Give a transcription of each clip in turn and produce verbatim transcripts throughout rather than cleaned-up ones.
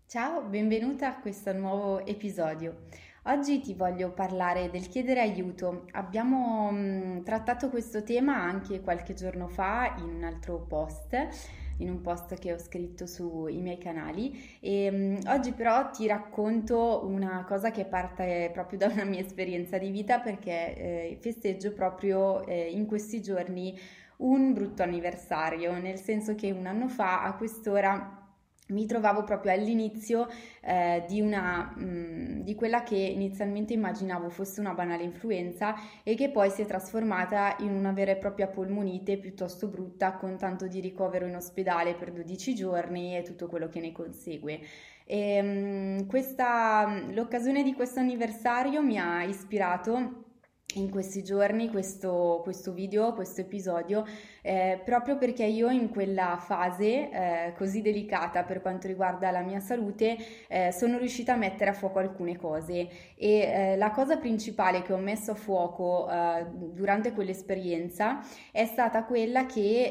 Ciao, benvenuta a questo nuovo episodio. Oggi ti voglio parlare del chiedere aiuto. Abbiamo mh, trattato questo tema anche qualche giorno fa in un altro post, in un post che ho scritto sui miei canali e mh, oggi però ti racconto una cosa che parte proprio da una mia esperienza di vita perché eh, festeggio proprio eh, in questi giorni un brutto anniversario, nel senso che un anno fa a quest'ora mi trovavo proprio all'inizio eh, di una, mh, di quella che inizialmente immaginavo fosse una banale influenza e che poi si è trasformata in una vera e propria polmonite piuttosto brutta, con tanto di ricovero in ospedale per dodici giorni e tutto quello che ne consegue. E, mh, questa, l'occasione di questo anniversario mi ha ispirato in questi giorni questo, questo video, questo episodio, eh, proprio perché io in quella fase eh, così delicata per quanto riguarda la mia salute eh, sono riuscita a mettere a fuoco alcune cose e eh, la cosa principale che ho messo a fuoco eh, durante quell'esperienza è stata quella che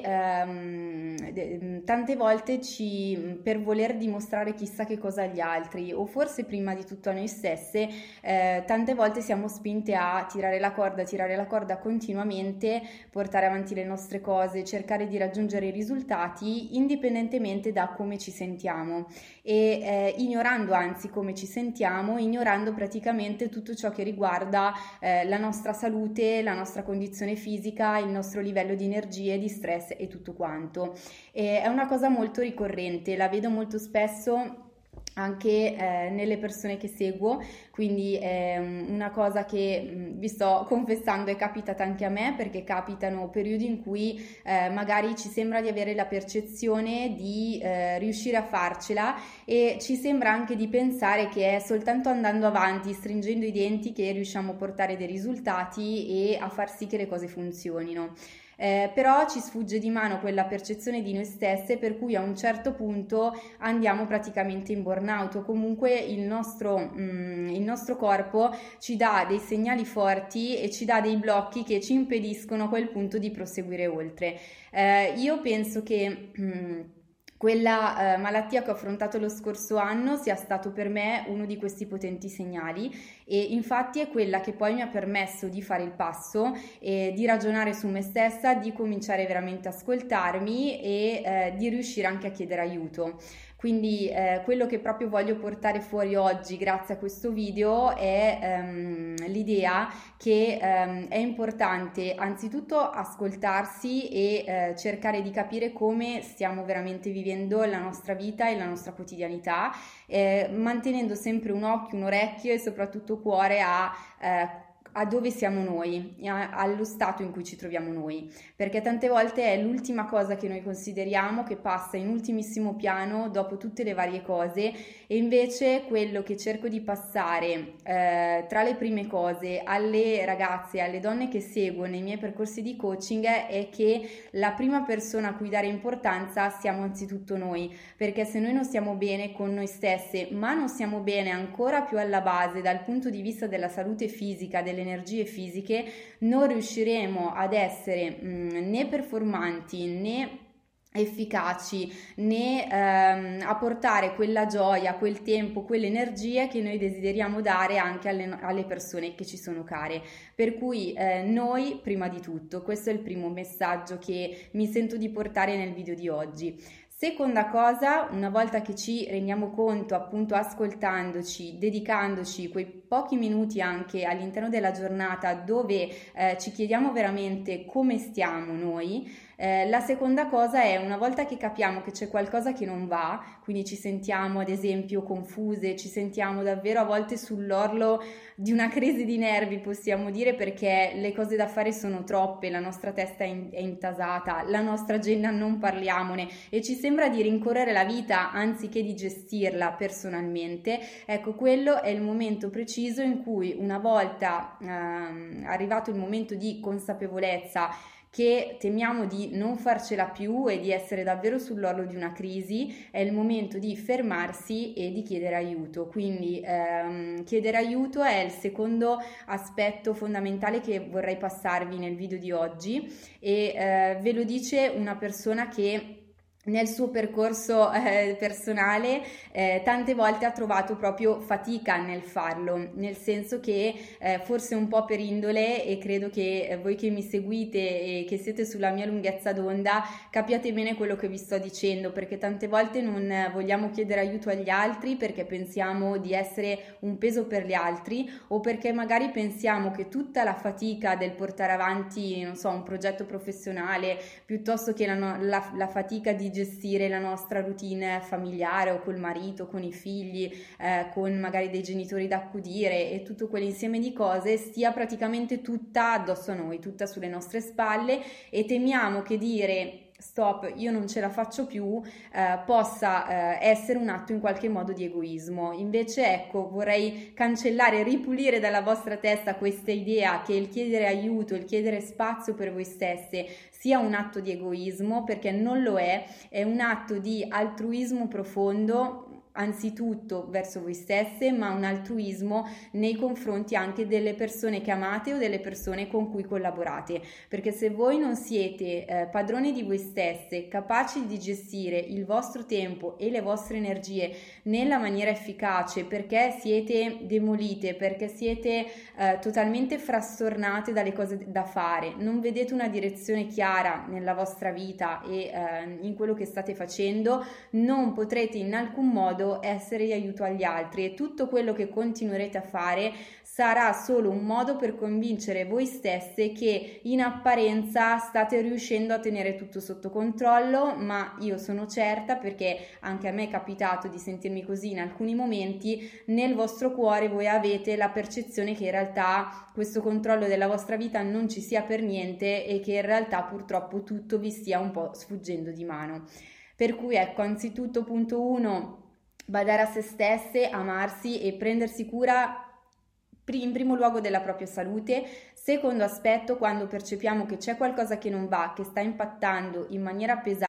ehm, de- tante volte ci, per voler dimostrare chissà che cosa agli altri o forse prima di tutto a noi stesse, eh, tante volte siamo spinte a tirare la corda, tirare la corda continuamente, portare avanti le nostre cose, cercare di raggiungere i risultati indipendentemente da come ci sentiamo e eh, ignorando anzi come ci sentiamo, ignorando praticamente tutto ciò che riguarda eh, la nostra salute, la nostra condizione fisica, il nostro livello di energie, di stress e tutto quanto. E è una cosa molto ricorrente, la vedo molto spesso anche eh, nelle persone che seguo, quindi è mm, una cosa che mh, vi sto confessando è capitata anche a me perché capitano periodi in cui eh, magari ci sembra di avere la percezione di eh, riuscire a farcela e ci sembra anche di pensare che è soltanto andando avanti, stringendo i denti, che riusciamo a portare dei risultati e a far sì che le cose funzionino. Eh, però ci sfugge di mano quella percezione di noi stesse per cui a un certo punto andiamo praticamente in burnout o comunque il nostro, mm, il nostro corpo ci dà dei segnali forti e ci dà dei blocchi che ci impediscono a quel punto di proseguire oltre. Eh, io penso che mm, quella eh, malattia che ho affrontato lo scorso anno sia stato per me uno di questi potenti segnali e infatti è quella che poi mi ha permesso di fare il passo e di ragionare su me stessa, di cominciare veramente a ascoltarmi e eh, di riuscire anche a chiedere aiuto. Quindi eh, quello che proprio voglio portare fuori oggi grazie a questo video è ehm, l'idea che ehm, è importante anzitutto ascoltarsi e eh, cercare di capire come stiamo veramente vivendo la nostra vita e la nostra quotidianità, eh, mantenendo sempre un occhio, un orecchio e soprattutto cuore a eh, a dove siamo noi, a- allo stato in cui ci troviamo noi, perché tante volte è l'ultima cosa che noi consideriamo che passa in ultimissimo piano dopo tutte le varie cose e invece quello che cerco di passare eh, tra le prime cose alle ragazze, alle donne che seguo nei miei percorsi di coaching è che la prima persona a cui dare importanza siamo anzitutto noi, perché se noi non stiamo bene con noi stesse, ma non stiamo bene ancora più alla base dal punto di vista della salute fisica, delle energie fisiche, non riusciremo ad essere mh, né performanti né efficaci né ehm, a portare quella gioia, quel tempo, quelle energie che noi desideriamo dare anche alle, alle persone che ci sono care. Per cui eh, noi prima di tutto, questo è il primo messaggio che mi sento di portare nel video di oggi. Seconda cosa, una volta che ci rendiamo conto, appunto ascoltandoci, dedicandoci quei pochi minuti anche all'interno della giornata dove eh, ci chiediamo veramente come stiamo noi, eh, la seconda cosa è una volta che capiamo che c'è qualcosa che non va, quindi ci sentiamo ad esempio confuse, ci sentiamo davvero a volte sull'orlo di una crisi di nervi, possiamo dire, perché le cose da fare sono troppe, la nostra testa è, in- è intasata, la nostra agenda non parliamone e ci sembra di rincorrere la vita anziché di gestirla personalmente. Ecco, quello è il momento preciso in cui una volta ehm, arrivato il momento di consapevolezza che temiamo di non farcela più e di essere davvero sull'orlo di una crisi, è il momento di fermarsi e di chiedere aiuto. Quindi ehm, chiedere aiuto è il secondo aspetto fondamentale che vorrei passarvi nel video di oggi e eh, ve lo dice una persona che nel suo percorso eh, personale eh, tante volte ha trovato proprio fatica nel farlo, nel senso che eh, forse un po' per indole, e credo che eh, voi che mi seguite e che siete sulla mia lunghezza d'onda capiate bene quello che vi sto dicendo, perché tante volte non eh, vogliamo chiedere aiuto agli altri perché pensiamo di essere un peso per gli altri, o perché magari pensiamo che tutta la fatica del portare avanti, non so, un progetto professionale, piuttosto che la, no- la- la fatica di gestire la nostra routine familiare o col marito, con i figli, eh, con magari dei genitori da accudire e tutto quell'insieme di cose, stia praticamente tutta addosso a noi, tutta sulle nostre spalle, e temiamo che dire stop, io non ce la faccio più, eh, possa eh, essere un atto in qualche modo di egoismo. Invece, ecco, vorrei cancellare, ripulire dalla vostra testa questa idea che il chiedere aiuto, il chiedere spazio per voi stesse sia un atto di egoismo, perché non lo è, è un atto di altruismo profondo, anzitutto verso voi stesse, ma un altruismo nei confronti anche delle persone che amate o delle persone con cui collaborate, perché se voi non siete eh, padroni di voi stesse, capaci di gestire il vostro tempo e le vostre energie nella maniera efficace, perché siete demolite, perché siete eh, totalmente frastornate dalle cose da fare, non vedete una direzione chiara nella vostra vita e eh, in quello che state facendo, non potrete in alcun modo essere di aiuto agli altri, e tutto quello che continuerete a fare sarà solo un modo per convincere voi stesse che in apparenza state riuscendo a tenere tutto sotto controllo, ma io sono certa, perché anche a me è capitato di sentirmi così in alcuni momenti, nel vostro cuore voi avete la percezione che in realtà questo controllo della vostra vita non ci sia per niente e che in realtà purtroppo tutto vi stia un po' sfuggendo di mano. Per cui ecco, anzitutto punto uno, badare a se stesse, amarsi e prendersi cura in primo luogo della propria salute. Secondo aspetto, quando percepiamo che c'è qualcosa che non va, che sta impattando in maniera pesante